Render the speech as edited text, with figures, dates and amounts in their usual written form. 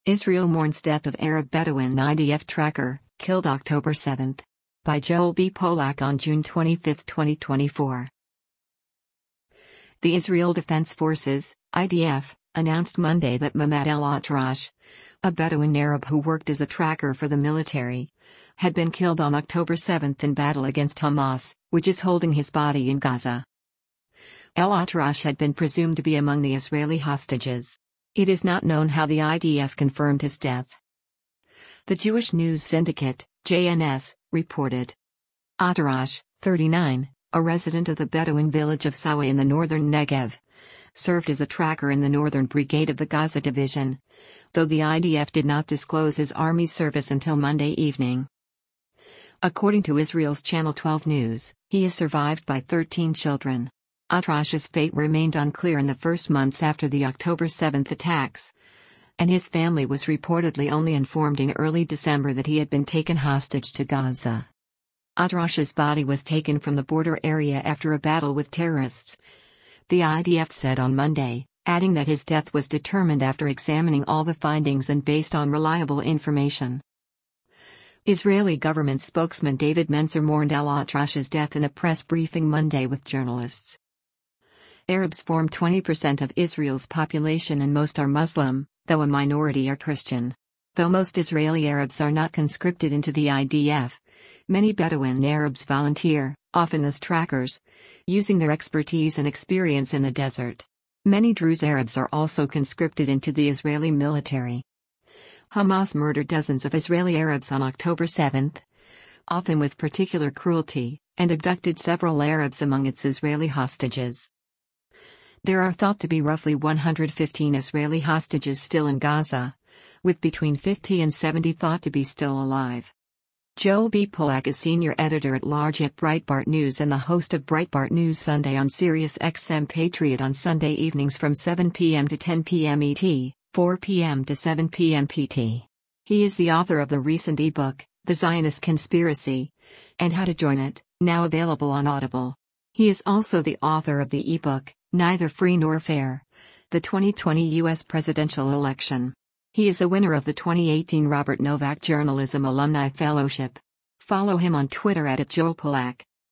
Israel mourns death of Arab Bedouin IDF tracker, killed October 7. By Joel B. Polak on June 25, 2024. The Israel Defense Forces, IDF, announced Monday that Mahmoud El-Atrash, a Bedouin Arab who worked as a tracker for the military, had been killed on October 7 in battle against Hamas, which is holding his body in Gaza. El-Atrash had been presumed to be among the Israeli hostages. It is not known how the IDF confirmed his death. The Jewish News Syndicate, JNS, reported. Atrash, 39, a resident of the Bedouin village of Sawa in the northern Negev, served as a tracker in the Northern Brigade of the Gaza Division, though the IDF did not disclose his army service until Monday evening. According to Israel's Channel 12 News, he is survived by 13 children. Atrash's fate remained unclear in the first months after the October 7 attacks, and his family was reportedly only informed in early December that he had been taken hostage to Gaza. Atrash's body was taken from the border area after a battle with terrorists, the IDF said on Monday, adding that his death was determined after examining all the findings and based on reliable information. Israeli government spokesman David Mencer mourned El-Atrash's death in a press briefing Monday with journalists. Arabs form 20% of Israel's population and most are Muslim, though a minority are Christian. Though most Israeli Arabs are not conscripted into the IDF, many Bedouin Arabs volunteer, often as trackers, using their expertise and experience in the desert. Many Druze Arabs are also conscripted into the Israeli military. Hamas murdered dozens of Israeli Arabs on October 7, often with particular cruelty, and abducted several Arabs among its Israeli hostages. There are thought to be roughly 115 Israeli hostages still in Gaza, with between 50 and 70 thought to be still alive. Joel B. Polak is senior editor-at-large at Breitbart News and the host of Breitbart News Sunday on Sirius XM Patriot on Sunday evenings from 7 p.m. to 10 p.m. ET, 4 p.m. to 7 p.m. PT. He is the author of the recent ebook, The Zionist Conspiracy, and How to Join It, now available on Audible. He is also the author of the ebook, Neither Free Nor Fair: The 2020 U.S. Presidential Election. He is a winner of the 2018 Robert Novak Journalism Alumni Fellowship. Follow him on Twitter @JoelPolak.